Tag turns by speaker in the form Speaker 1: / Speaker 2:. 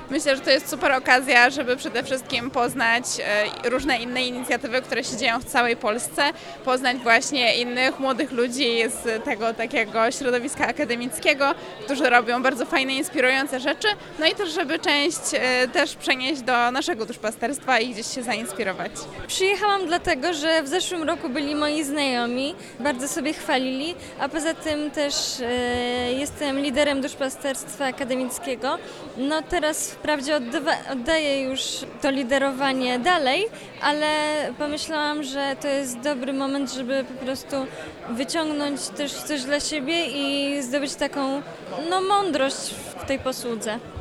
Speaker 1: Myślę, że to jest super okazja, żeby przede wszystkim poznać różne inne inicjatywy, które się dzieją w całej Polsce, poznać właśnie innych młodych ludzi z tego takiego środowiska akademickiego, którzy robią bardzo fajne, inspirujące rzeczy, no i też, żeby część też przenieść do naszego duszpasterstwa i gdzieś się zainspirować.
Speaker 2: Przyjechałam dlatego, że w zeszłym roku byli moi znajomi, bardzo sobie chwalili, a poza tym też jestem liderem duszpasterstwa akademickiego. No teraz wprawdzie oddaję już to liderowanie dalej, ale pomyślałam, że to jest dobry moment, żeby po prostu wyciągnąć też coś dla siebie i zdobyć taką mądrość w tej posłudze.